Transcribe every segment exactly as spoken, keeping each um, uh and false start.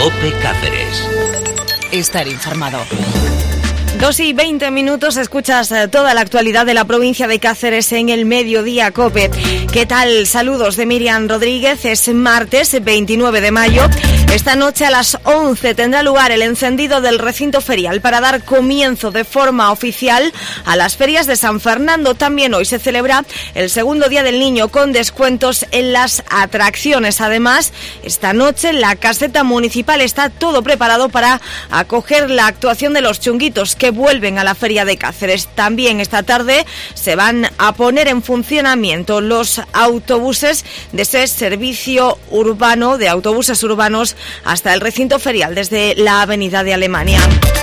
COPE Cáceres. Estar informado. Dos y veinte minutos, escuchas toda la actualidad de la provincia de Cáceres en el Mediodía COPE. ¿Qué tal? Saludos de Miriam Rodríguez. Es martes veintinueve de mayo. Esta noche a las once tendrá lugar el encendido del recinto ferial para dar comienzo de forma oficial a las ferias de San Fernando. También hoy se celebra el segundo Día del Niño con descuentos en las atracciones. Además, esta noche la caseta municipal está todo preparado para acoger la actuación de los Chunguitos que vuelven a la feria de Cáceres. También esta tarde se van a poner en funcionamiento los autobuses de ese servicio urbano de autobuses urbanos hasta el recinto ferial desde la avenida de Alemania.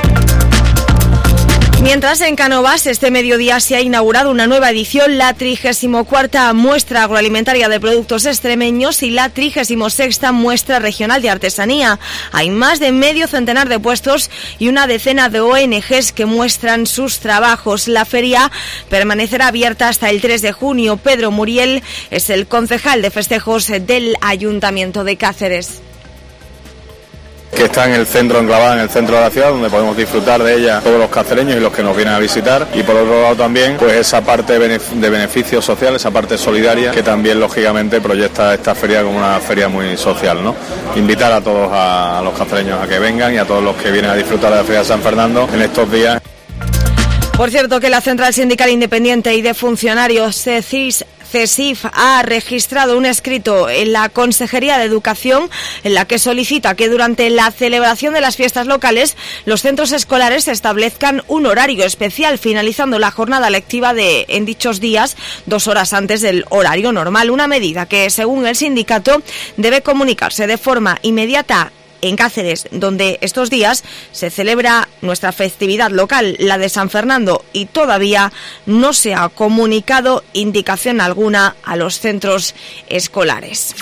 Mientras en Cánovas este mediodía se ha inaugurado una nueva edición, la trigésima cuarta muestra agroalimentaria de productos extremeños y la trigésima sexta muestra regional de artesanía. Hay más de medio centenar de puestos y una decena de O N Ges que muestran sus trabajos. La feria permanecerá abierta hasta el tres de junio. Pedro Muriel es el concejal de festejos del Ayuntamiento de Cáceres. Que está en el centro, enclavada en el centro de la ciudad, donde podemos disfrutar de ella todos los cacereños y los que nos vienen a visitar, y por otro lado también pues esa parte de beneficio social, esa parte solidaria que también lógicamente proyecta esta feria como una feria muy social, ¿no? Invitar a todos a, a los cacereños a que vengan y a todos los que vienen a disfrutar de la feria de San Fernando en estos días. Por cierto, que la Central Sindical Independiente y de Funcionarios CESIF CESIF ha registrado un escrito en la Consejería de Educación en la que solicita que durante la celebración de las fiestas locales los centros escolares establezcan un horario especial, finalizando la jornada lectiva de en dichos días dos horas antes del horario normal, una medida que, según el sindicato, debe comunicarse de forma inmediata en Cáceres, donde estos días se celebra nuestra festividad local, la de San Fernando, y todavía no se ha comunicado indicación alguna a los centros escolares.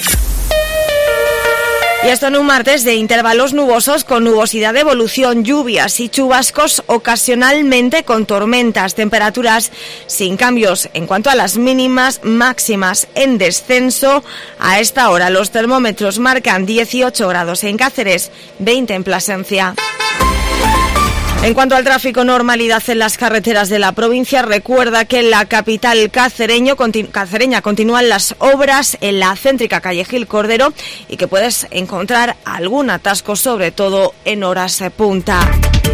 Y esto en un martes de intervalos nubosos con nubosidad de evolución, lluvias y chubascos ocasionalmente con tormentas, temperaturas sin cambios en cuanto a las mínimas, máximas en descenso. A esta hora los termómetros marcan dieciocho grados en Cáceres, veinte en Plasencia. En cuanto al tráfico, normalidad en las carreteras de la provincia. Recuerda que en la capital cacereño, continu, cacereña continúan las obras en la céntrica calle Gil Cordero y que puedes encontrar algún atasco, sobre todo en horas punta.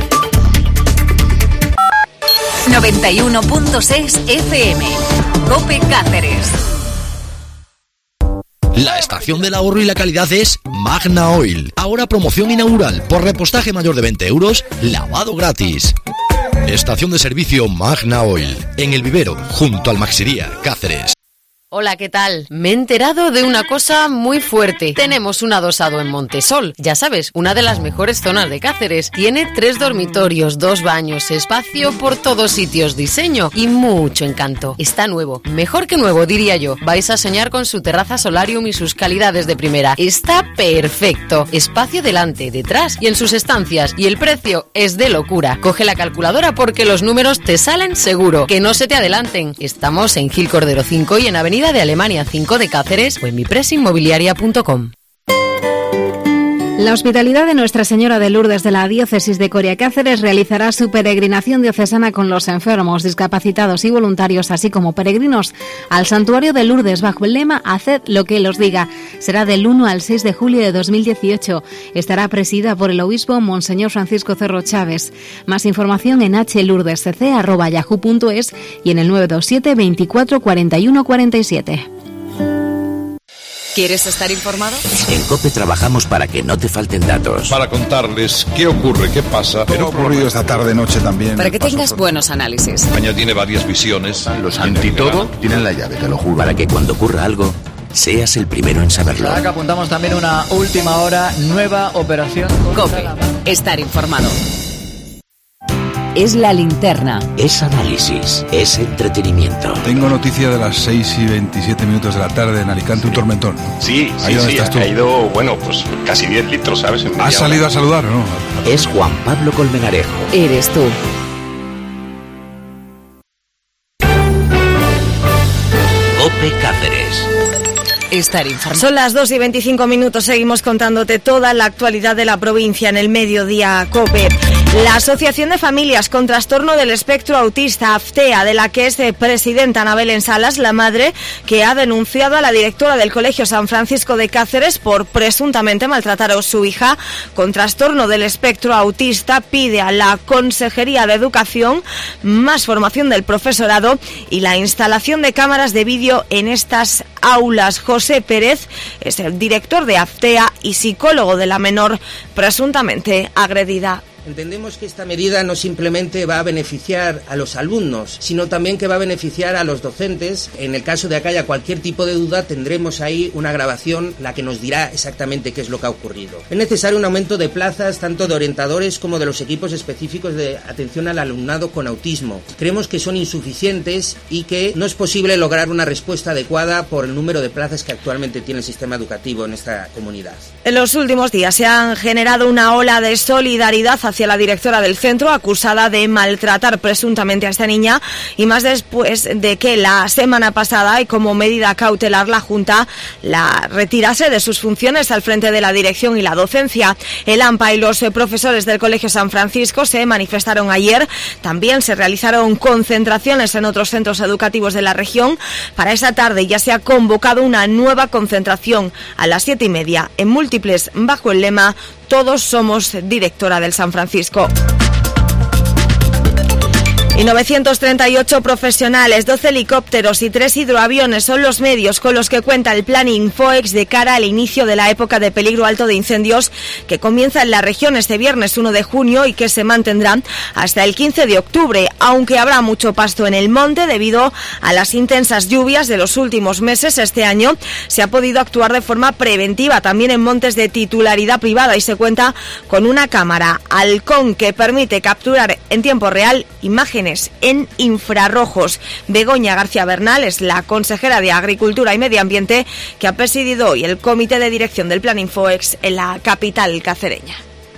noventa y uno punto seis F M. COPE Cáceres. La estación del ahorro y la calidad es Magna Oil. Ahora promoción inaugural. Por repostaje mayor de veinte euros, lavado gratis. Estación de servicio Magna Oil. En El Vivero, junto al Maxiría, Cáceres. Hola, ¿qué tal? Me he enterado de una cosa muy fuerte. Tenemos un adosado en Montesol. Ya sabes, una de las mejores zonas de Cáceres. Tiene tres dormitorios, dos baños, espacio por todos sitios, diseño y mucho encanto. Está nuevo, mejor que nuevo, diría yo. Vais a soñar con su terraza solarium y sus calidades de primera. Está perfecto. Espacio delante, detrás y en sus estancias. Y el precio es de locura. Coge la calculadora porque los números te salen seguro. Que no se te adelanten. Estamos en Gil Cordero cinco y en Avenida de Alemania cinco de Cáceres o en mi presa inmobiliaria punto com. La Hospitalidad de Nuestra Señora de Lourdes de la Diócesis de Coria Cáceres realizará su peregrinación diocesana con los enfermos, discapacitados y voluntarios, así como peregrinos, al Santuario de Lourdes bajo el lema Haced lo que Él os diga. Será del uno al seis de julio de dos mil dieciocho. Estará presidida por el obispo Monseñor Francisco Cerro Chávez. Más información en h lourdes c c arroba yahoo punto es y en el nueve dos siete veinticuatro cuarenta y uno cuarenta y siete. ¿Quieres estar informado? En COPE trabajamos para que no te falten datos. Para contarles qué ocurre, qué pasa. Pero ha ocurrido esta tarde-noche también. Para que tengas por... buenos análisis. España tiene varias visiones. Los antitodo tienen la llave, te lo juro. Para que cuando ocurra algo, seas el primero en saberlo. Ahora que apuntamos también una última hora, nueva operación. COPE. Estar informado. Es la linterna. Es análisis, es entretenimiento. Tengo noticia de las seis y veintisiete minutos de la tarde en Alicante, un tormentón. Sí, sí, Ahí donde sí, estás tú. ha caído, bueno, pues casi diez litros, ¿sabes? ¿Has salido a saludar o no? Es Juan Pablo Colmenarejo. Eres tú. COPE Cáceres. estar informado. Son las dos y veinticinco minutos, seguimos contándote toda la actualidad de la provincia en el Mediodía COPE. La Asociación de Familias con Trastorno del Espectro Autista, AFTEA, de la que es presidenta Ana Belén Salas, la madre que ha denunciado a la directora del Colegio San Francisco de Cáceres por presuntamente maltratar a su hija con trastorno del espectro autista, pide a la Consejería de Educación más formación del profesorado y la instalación de cámaras de vídeo en estas aulas. José Pérez es el director de AFTEA y psicólogo de la menor presuntamente agredida. Entendemos que esta medida no simplemente va a beneficiar a los alumnos, sino también que va a beneficiar a los docentes. En el caso de que haya cualquier tipo de duda, tendremos ahí una grabación la que nos dirá exactamente qué es lo que ha ocurrido. Es necesario un aumento de plazas, tanto de orientadores como de los equipos específicos de atención al alumnado con autismo. Creemos que son insuficientes y que no es posible lograr una respuesta adecuada por el número de plazas que actualmente tiene el sistema educativo en esta comunidad. En los últimos días se han generado una ola de solidaridad hacia la directora del centro, acusada de maltratar presuntamente a esta niña, y más después de que la semana pasada, y como medida cautelar, la Junta la retirase de sus funciones al frente de la dirección y la docencia. El AMPA y los profesores del Colegio San Francisco se manifestaron ayer. También se realizaron concentraciones en otros centros educativos de la región. Para esa tarde ya se ha convocado una nueva concentración a las siete y media en Múltiples, bajo el lema "Todos somos directora del San Francisco". Y novecientos treinta y ocho profesionales, doce helicópteros y tres hidroaviones son los medios con los que cuenta el Plan Infoex de cara al inicio de la época de peligro alto de incendios que comienza en la región este viernes uno de junio y que se mantendrá hasta el quince de octubre, aunque habrá mucho pasto en el monte debido a las intensas lluvias de los últimos meses. Este año se ha podido actuar de forma preventiva también en montes de titularidad privada y se cuenta con una cámara Halcón que permite capturar en tiempo real imágenes en infrarrojos. Begoña García Bernal es la consejera de Agricultura y Medio Ambiente que ha presidido hoy el comité de dirección del Plan Infoex en la capital cacereña.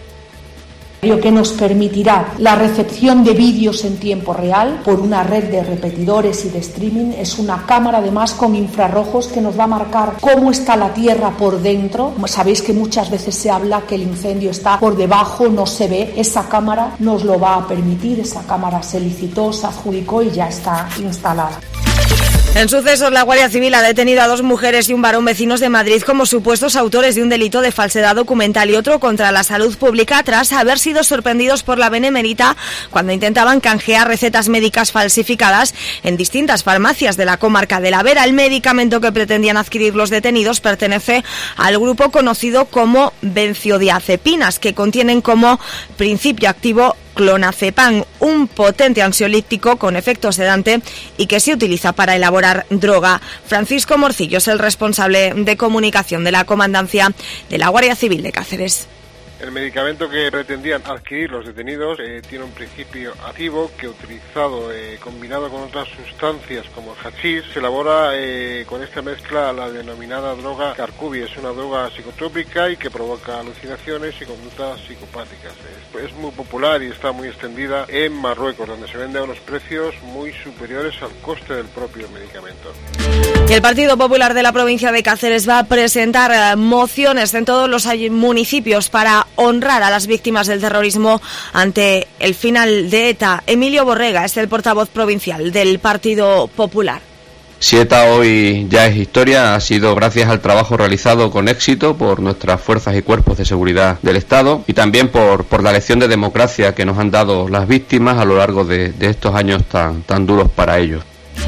Que nos permitirá la recepción de vídeos en tiempo real por una red de repetidores y de streaming. Es una cámara además con infrarrojos que nos va a marcar cómo está la tierra por dentro. Sabéis que muchas veces se habla que el incendio está por debajo, no se ve. Esa cámara nos lo va a permitir, esa cámara se licitó, se adjudicó y ya está instalada. En sucesos, la Guardia Civil ha detenido a dos mujeres y un varón vecinos de Madrid como supuestos autores de un delito de falsedad documental y otro contra la salud pública tras haber sido sorprendidos por la Benemérita cuando intentaban canjear recetas médicas falsificadas en distintas farmacias de la comarca de la Vera. El medicamento que pretendían adquirir los detenidos pertenece al grupo conocido como benzodiazepinas, que contienen como principio activo clonazepam, un potente ansiolítico con efecto sedante y que se utiliza para elaborar droga. Francisco Morcillo es el responsable de comunicación de la Comandancia de la Guardia Civil de Cáceres. El medicamento que pretendían adquirir los detenidos eh, tiene un principio activo que, utilizado eh, combinado con otras sustancias como el hachís, se elabora eh, con esta mezcla la denominada droga Carcubi. Es una droga psicotrópica y que provoca alucinaciones y conductas psicopáticas. Es, es muy popular y está muy extendida en Marruecos, donde se vende a unos precios muy superiores al coste del propio medicamento. Y el Partido Popular de la provincia de Cáceres va a presentar eh, mociones en todos los municipios para honrar a las víctimas del terrorismo ante el final de ETA. Emilio Borrega es el portavoz provincial del Partido Popular. Si ETA hoy ya es historia, ha sido gracias al trabajo realizado con éxito por nuestras fuerzas y cuerpos de seguridad del Estado y también por, por la lección de democracia que nos han dado las víctimas a lo largo de, de estos años tan, tan duros para ellos.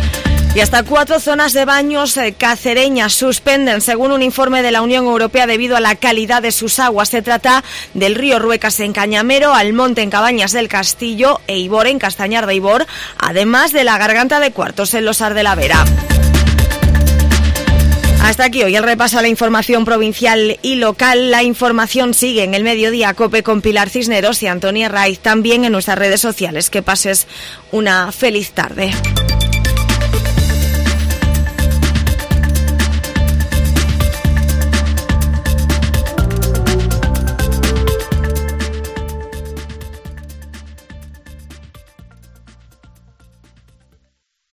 Y hasta cuatro zonas de baños cacereñas suspenden, según un informe de la Unión Europea, debido a la calidad de sus aguas. Se trata del río Ruecas en Cañamero, Almonte en Cabañas del Castillo e Ibor en Castañar de Ibor, además de la Garganta de Cuartos en Losar de la Vera. Hasta aquí hoy el repaso a la información provincial y local. La información sigue en el Mediodía COPE con Pilar Cisneros y Antonia Raiz, también en nuestras redes sociales. Que pases una feliz tarde.